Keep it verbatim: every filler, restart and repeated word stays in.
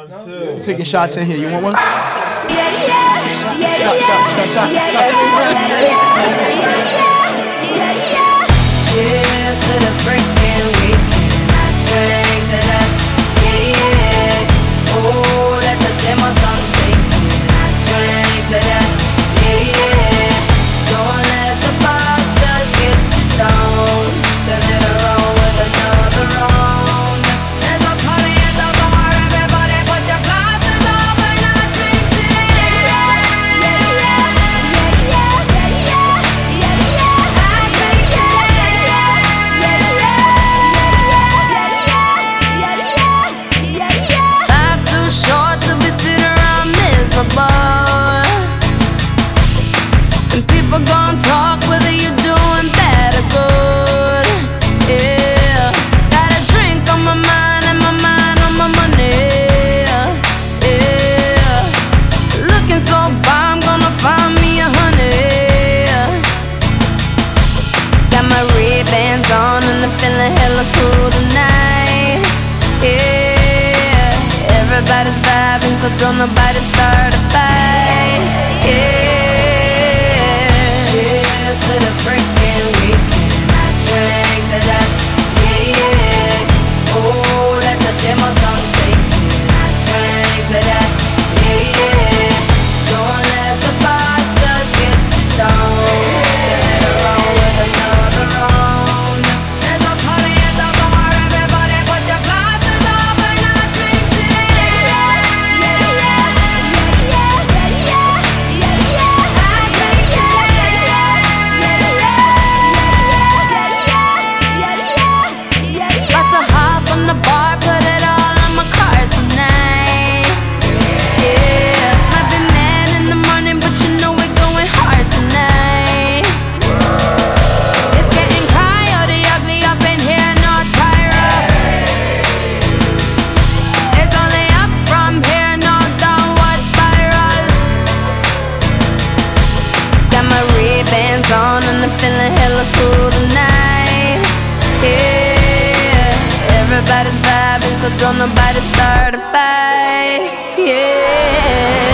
Taking shots in here. You want one? Yeah, yeah, yeah, yeah, yeah, yeah, yeah. Cheers to the freaking weekend. I drank to that, yeah, yeah. Oh, let the demo song sing. I drank to that, yeah, yeah. Don't let the bastards get you down. Turn it around with another round. There's a party at the bar. Everybody put your glasses up and I drink to life's too short to be sitting around miserable. And people gon' talk whether you're doing bad or good. Yeah, got a drink on my mind and my mind on my money. Yeah, looking so far, I'm gonna find me a honey. Got my Ray-Bans on and I'm feeling hella cool tonight. Yeah, everybody's vibing, so don't nobody start a fight. Yeah, cheers to the freaking weekend. I drank to that, yeah, yeah. Oh, let the demo song sing. I drank to that, yeah, yeah. Don't let the bastards get you down. Turn it around with another round. There's a party at the bar. Everybody put your glasses up and I drink to about to hop on the bar, put it all on my card tonight. Yeah, might be mad in the morning, but you know we're going hard tonight. It's getting coyote ugly up in here, no Tyra. It's only up from here, no downward spiral. Got my Ray-Bans on and I'm feeling hella cool tonight. Yeah, everybody's vibing, so don't nobody start a fight. Yeah.